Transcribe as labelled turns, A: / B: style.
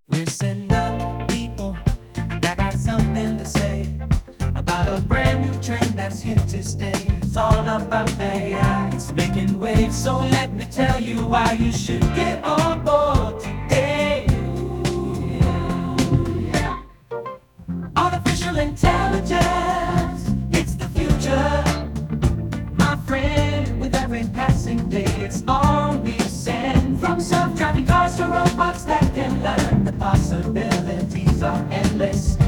A: Listen up, people, I got something to say about a brand new trend that's here to stay. It's all about AI. It's making waves, so let me tell you why you should get on board today. Yeah. Artificial intelligence, it's the future, my friend. With every passing day, it's all we send. From self-driving cars to robots that can learn, the possibilities are endless.